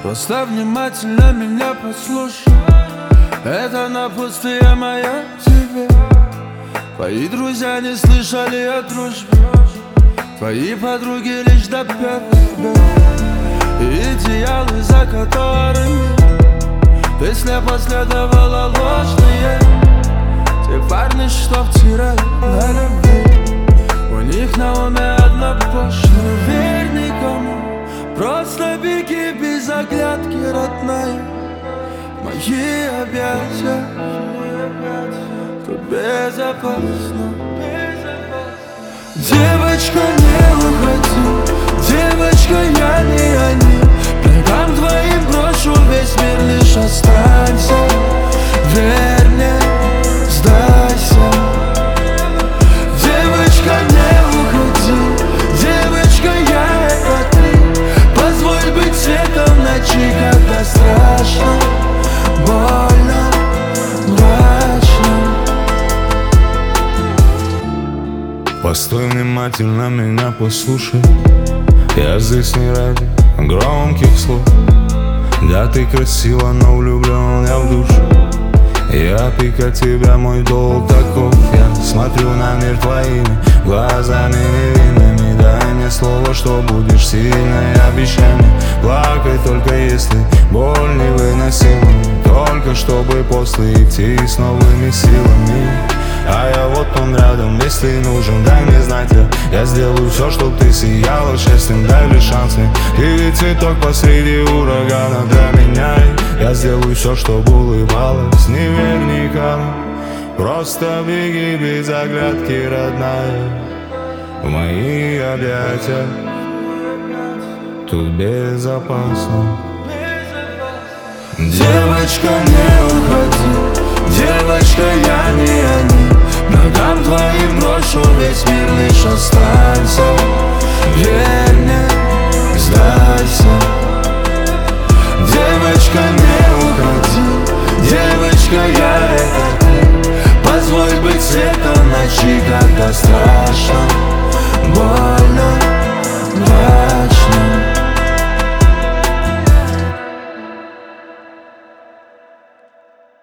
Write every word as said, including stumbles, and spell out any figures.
Просто внимательно меня послушай. Это напутствие мое тебе. Твои друзья не слышали о дружбе, твои подруги лишь до пятых. Идеалы, за которыми ты слепо следовала, ложные. Те парни, что втирают на любви, у них на уме одна пошлая. Верь никому, просто беги без оглядки, родная. Мои объятия, тут безопасно. Девочка, не уходи, девочка, я не они. Ногам твоим брошу весь мир, лишь останься. Верь мне, сдайся. Девочка, не уходи, девочка, я это ты. Позволь быть светом ночи, когда страшно, больно, мрачно. Постой, внимательно меня послушай. Я здесь не ради громких слов. Да, ты красива, но влюблен я в душу. И опекать тебя мой долг таков. Я смотрю на мир твоими глазами невинными. Дай мне слово, что будешь сильной, обещание плакать только если боль невыносима. Только чтобы после идти с новыми силами. А я вот он рядом, если нужен, дай мне знать. Я, я сделаю все, чтоб ты сияла счастьем, дай лишь шанс мне. Ты ведь цветок посреди урагана для меня. Я сделаю все, чтоб улыбалась, не верь никому. Просто беги без оглядки, родная. В мои объятия, тут безопасно. Девочка, не уходи, девочка, я не они. Ногам твоим брошу весь мир, лишь останься. Верь мне, сдайся. Девочка, не уходи, девочка, я это ты. Позволь быть светом ночи, когда страшно, больно.